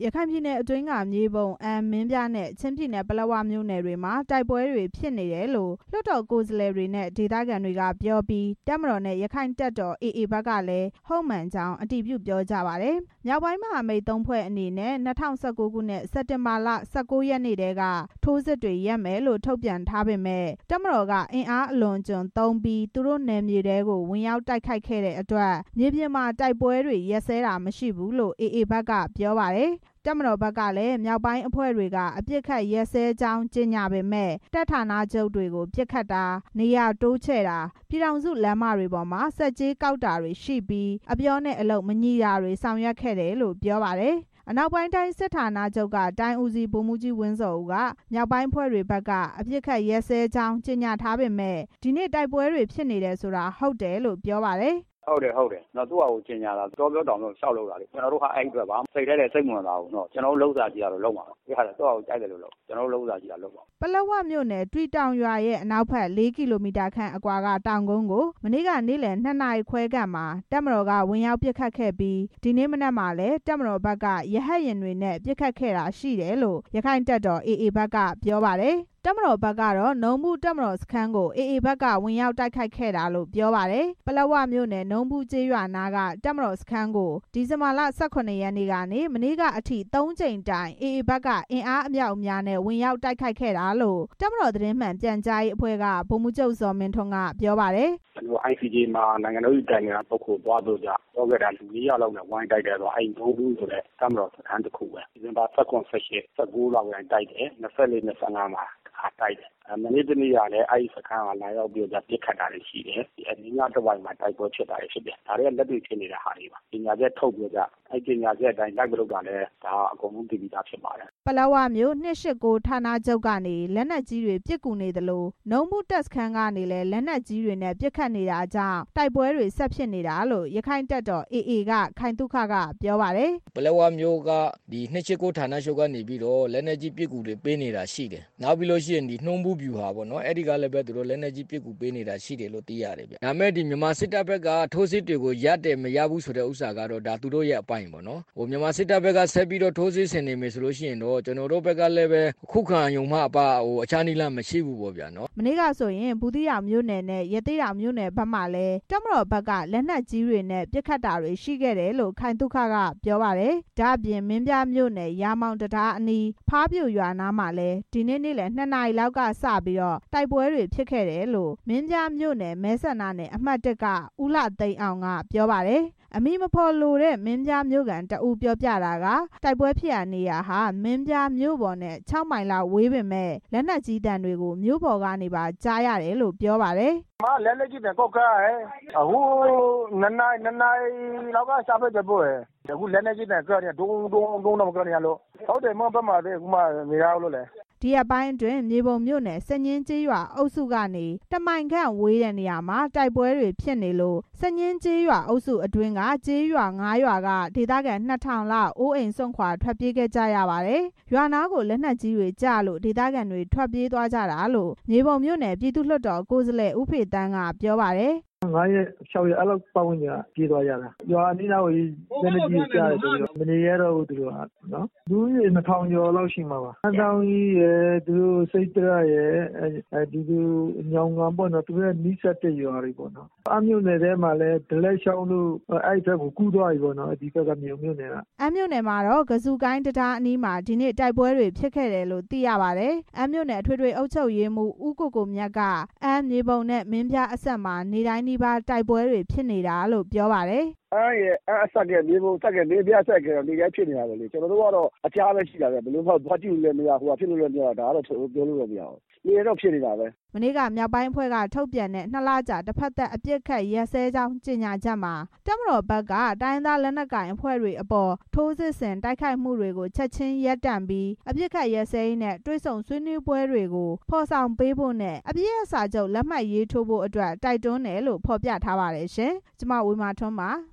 ရခိုင်ပြည်နယ်အတွင်းကမြေပုံမင်းပြနဲ့ချင်းပြည်နယ်ပလက်ဝမြို့နယ်တွေမှာတိုက်ပွဲတွေဖြစ်နေတယ်လို့လွှတ်တော်ကိုယ်စားလှယ်တွေနဲ့ဒေသခံတွေကပြောပြီးတပ်မတော်နဲ့ရခိုင်တပ်တော် AA ဘက်ကလည်းဟုတ်မှန်ကြောင်းအတည်ပြုပြောကြပါတယ်။မြောက်ပိုင်းမဟာမိတ်သုံးဖွဲ့အနေနဲ့2019ခုနှစ်စက်တင်ဘာလ19ရက်နေ့တည်းကထိုးစစ်တွေရပ်မယ်လို့ထုတ်ပြန်ထားပေမဲ့တပ်မတော်ကအင်အားအလွန်ကျွံသုံးပြီးသူတို့နယ်မြေတွေကိုဝင်ရောက်တိုက်ခိုက်ခဲ့တဲ့အတွက်မြေပြင်မှာတိုက်ပွဲတွေရပ်စဲတာမရှိဘူးလို့ AA ဘက်ကပြောပါတယ်။တပ်မတော်ဘက်ကလည်းမြောက်ပိုင်းအဖွဲ့တွေကအပြစ်ခတ်ရက်စဲကြောင်းကြေညာပေမဲ့တပ်ဌာနချုပ်တွေကိုပြစ်ခတ်တာနေရာတိုးချဲ့တာပြည်ထောင်စုလမ်းမတွေပေါ်မှာစက်ကြီးကောက်တာတွေရှိပြီးအပြောနဲ့အလုပ်မညီတာတွေဆောင်ရွက်ခဲ့တယ်လို့ပြောပါတယ်။အနောက်ပိုင်းတိုင်းစစ်ဌာနချုပ်ကတိုင်းဦးစီးဗိုလ်မှူးကြီးဝင်းစောဦးကမြောက်ပိုင်းဖွဲ့တွေဘက်ကအပြစ်ခတ်ရက်စဲကြောင်းကြေညာထားပေမဲ့ဒီနေ့တိုက်ပွဲတွေဖြစ်နေတယ်ဆိုတာဟုတ်တယ်လို့ပြောပါတယ်။ဟုတ်တယ်နော်သူ့ဟာကိုကျင်ညာတာတော်ပြောတောင်လို့ရှောက်လို့တာလေကျွန်တော်တို့ကအဲ့အတွက်ပါစိတ်ထဲစိတ်ဝင်တာဘူးနော်ကျွန်တော်တို့လှုပ်ရှားကြည့်ရတော့လုံးပါဒီဟာတော့သူ့ဟာကိုကြိုက်တယ်လို့လုံးကျွန်တော်တို့လှုပ်ရှားကြည့်ရလုံးပါပလက်ဝမြို့နယ်တွီတောင်ရွာရဲ့အနောက်ဘက်4ကီလိုမီတာခန့်အကွာကတောင်ကုန်းကိုမနေ့ကနေ့လယ်2နာရီခွဲခန့်မှာတပ်မတော်ကဝင်ရောက်ပစ်ခတ်ခဲ့ပြီးဒီနေ့မနက်မှာလည်းတပ်မတော်ဘက်ကရဟတ်ယာဉ်တွေနဲ့ပစ်ခတ်ခဲ့တာရှိတယ်လို့ရခိုင်တပ်တော် AA ဘက်ကပြောပါတယ်။တပ်မတော်ဘက်ကတော့နုံဘူးတပ်မတော်စခန်းကို AA ဘက်ကဝင်ရောက်တိုက်ခိုက်ခဲ့တာလို့ပြောပါတယ်။ပလက်ဝမြို့နယ်နုံဘူးကျေးရွာနာကတပ်မတော်စခန်းကိုဒီဇင်ဘာလ18ရက်နေ့ကနေမနေ့ကအထိ3ကြိမ်တိုင် AA ဘက်ကအင်အားအမြောက်အများနဲ့ဝင်ရောက်တိုက်ခိုက်ခဲ့တာလို့တပ်မတော်သတင်းမှန်ပြန်ကြားရေးအဖွဲ့ကဗိုလ်မှူးချုပ်ဇော်မင်းထွန်းကပြောပါတယ်။ကျွန်တော် ICJ မှာနိုင်ငံတော်၏တိုင်ငံပုဂ္ဂိုလ်သွားလို့ကြတော့ခဲ့တာလူ4ယောက်လောက်နဲ့ဝိုင်းတိုက်တယ်ဆိုတော့အဲ့နုံဘူးဆိုတဲ့တပ်မတော်စခန်းတစ်ခုပဲဒီဇင်ဘာ18 19လောက်တိုင်းတိုက်တယ်24 25မှာတိုက်တယ်မနေ့တနေ့ကလည်းအဲ့ဒီစခန်းကလာရောက်ပြီးတော့ပြစ်ခတ်တာတွေရှိတယ်ဒီညတစ်ဝိုင်မှာတိုက်ပွဲဖြစ်တာတွေဖြစ်တယ်ဒါတွေကလက်တွေ့ဖြစ်နေတဲ့ဟာတွေပါပညာချက်ထုတ်ပြီးကြအဲ့ပညာချက်အတိုင်းတိုက်လုပ်တာလည်းဒါအကုန်လုံးတည်ပြီးသားဖြစ်ပါတယ်ပလက်ဝမြို့289ဌာနချုပ်ကနေလက်နက်ကြီးတွေပစ်ကူနေသလိုနုံမှုတပ်စခန်းကနေလည်းလက်နက်ကြီးတွေနဲ့ပစ်ခတ်နေတာကြောင့်တိုက်ပွဲတွေဆက်ဖြစ်နေတာလို့ရခိုင်တပ်တော် AA ကခိုင်တုခကပြောပါတယ်ပလက်ဝမြို့ကဒီ289ဌာနချုပ်ကနေပြီးတော့လက်နက်ကြီးပစ်ကူတွေပေးနေတာရှိတယ်နောက်ပြီးလို့ရှိရင်ဒီနှုံးဘူးဗျူဟာပေါ့နော်အဲ့ဒီကလည်းပဲသူတို့လက်နက်ကြီးပစ်ကူပေးနေတာရှိတယ်လို့သိရတယ်ဗျဒါမဲ့ဒီမြန်မာစစ်တပ်ဘက်ကထိုးစစ်တွေကိုရပ်တယ်မရဘူးဆိုတဲ့ဥစ္စာကတော့ဒါသူတို့ရဲ့အပိုင်းပေါ့နော်မြန်မာစစ်တပ်ဘက်ကဆက်ပြီးတော့ထိုးစစ်ဆင်နေမယ်ဆိုလို့ရှိရင်တော့ကျွန်တော်တို့ဘက်ကလည်းပဲခုခံယုံမှအပအခြားနည်းလမ်းမရှိဘူးပေါ့ဗျာနော်မနေ့ကဆိုရင်ဘူးသီးတောင်မြို့နယ်နဲ့ရသေ့တောင်မြို့နယ်ဘက်မှာလည်းတပ်မတော်ဘက်ကလက်နက်ကြီးတွေနဲ့ပစ်ခတ်တာတွေရှိခဲ့တယ်လို့ခိုင်တုခကပြောပါတယ်ဒါ့အပြင်မင်းပြမြို့နယ်ရာမောင်တရားအနီးဖားပြူရွာနားမှာလည်းဒီနေ့နေ့လယ်2နာရီလောက်ကစပြီးတော့တိုက်ပွဲတွေဖြစ်ခဲ့တယ်လို့မင်းပြမြို့နယ်မဲဆန္ဒနယ်အမှတ်1ကဦးလသိန်းအောင်ကပြောပါတယ်အမည်မဖော်လိုတဲ့မင်းပြမြို့ကန်တအူပြောပြတာကတိုက်ပွဲဖြစ်ရာနေရာဟာမင်းပြမြို့ပေါ်နဲ့6မိုင်လောက်ဝေးပေမဲ့လက်နက်ကြီးတံတွေကိုမြို့ပေါ်ကနေပါကြားရတယ်လို့ပြောပါတယ်လက်လက်ကြီးတံကောက်ခါအခု2နာရီလောက်ကစဖက်ကြပို့အခုလက်လက်ကြီးတံကောက်နေဒုံတော့ကောက်နေရလို့ဟုတ်တယ်မဟုတ်ပါဘူးအခုမှနေရလို့လေဒီအပိုင်းအတွင်းမြေပုံမြို့နယ်စညင်းကျေးရွာအုပ်စုကနေတမိုင်ခန့်ဝေးတဲ့နေရာမှာတိုက်ပွဲတွေဖြစ်နေလို့စညင်းကျေးရွာအုပ်စုအတွင်းကကျေးရွာ9ရွာကဒေသခံ2000လောက်အိုးအိမ်စွန့်ခွာထွက်ပြေးခဲ့ကြရပါတယ်။ရွာနာကိုလက်နက်ကြီးတွေကျလို့ဒေသခံတွေထွက်ပြေးသွားကြတာလို့မြေပုံမြို့နယ်ပြည်သူ့လွှတ်တော်ကိုယ်စားလှယ်ဦးဖေတန်းကပြောပါတယ် 9ရက်6ရက်အဲ့လောက်ပတ်ဝန်းကျင်ပြေးသွားကြတာရွာအနီးနားကိုလက်နက်ကြီးကြားတယ်ဆိုတော့မနေရတော့ဘူးသူတို့ကနော်လူကြီး2000ကျော်လောက်ရှိမှာပါအတောင်ကြီးရယ်သူတို့စိတ်တရရယ်ဒီသူညောင်ငံပေါ့နော်သူတို့နီးစပ်တဲ့ရွာတွေပေါ့နော်အမြို့နယ်ထဲမှာလည်းဒလက်ရှောင်းလို့အဲ့ဘက်ကိုကူးသွားပြီပေါ့နော်ဒီဘက်ကမြို့နယ်ကအမြို့နယ်မှာတော့ကစုကိုင်းတရားအနီးမှာဒီနေ့တိုက်ပွဲတွေဖြစ်ခဲ့တယ်လို့သိရပါတယ်အမြို့နယ်အထွေထွေအုပ်ချုပ်ရေးမှူးဦးကိုမြတ်ကအမြေပုံနဲ့မင်းပြအဆက်မှာနေတိုင်းဒီပါတိုက်ပွဲတွေဖြစ်နေတာလို့ပြောပါတယ်အဆက်ကမြေပုံဆက်ကမြေပြဆက်ကနေတိုင်းဖြစ်နေတာပဲလေကျွန်တော်တို့ကတော့အကြားပဲရှိတာပဲဘယ်လိုမှဘာကြည့်လို့လည်းမရဟိုဖြစ်လို့လည်းမရဒါကတော့ပြောလို့လည်းမရဘူးနေတော့ဖြစ်နေတာပဲမနေ့ကမြောက်ပိုင်းအဖွဲ့ကထုတ်ပြန်တဲ့2လကြာတစ်ဖက်သက်အပြစ်ခတ်ရက်စဲကြောင်းကြေညာချက်မှာတပ်မတော်ဘက်ကတိုင်းသားလက်နက်ကိုင်အဖွဲ့တွေအပေါ်ထိုးစစ်ဆင်တိုက်ခိုက်မှုတွေကိုချက်ချင်းရပ်တန့်ပြီးအပြစ်ခတ်ရက်စဲရေးနဲ့တွဲဆုံဆွေးနွေးပွဲတွေကိုဖော်ဆောင်ပေးဖို့နဲ့အပြစ်ရစာချုပ်လက်မှတ်ရေးထိုးဖို့အတွက်တိုက်တွန်းတယ်လို့ဖော်ပြထားပါတယ်ရှင်။ကျွန်မဝေမာထွန်းပါ